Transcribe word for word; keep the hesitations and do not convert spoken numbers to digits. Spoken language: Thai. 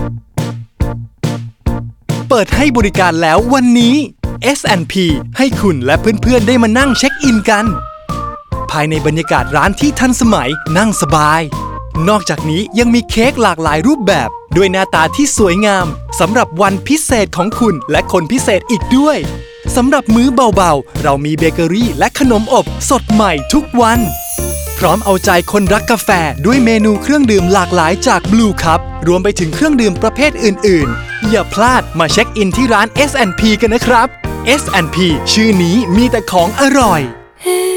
เปิดให้บริการแล้ววันนี้ เอส แอนด์ พี ให้คุณและเพื่อนๆได้มานั่งเช็คอินกันภายในบรรยากาศร้านที่ทันสมัยนั่งสบายนอกจากนี้ยังมีเค้กหลากหลายรูปแบบด้วยหน้าตาที่สวยงามสำหรับวันพิเศษของคุณและคนพิเศษอีกด้วยสำหรับมื้อเบาๆเรามีเบเกอรี่และขนมอบสดใหม่ทุกวันพร้อมเอาใจคนรักกาแฟด้วยเมนูเครื่องดื่มหลากหลายจาก Blue Cup รวมไปถึงเครื่องดื่มประเภทอื่นๆอย่าพลาดมาเช็คอินที่ร้าน เอส แอนด์ พี กันนะครับ เอส แอนด์ พี ชื่อนี้มีแต่ของอร่อย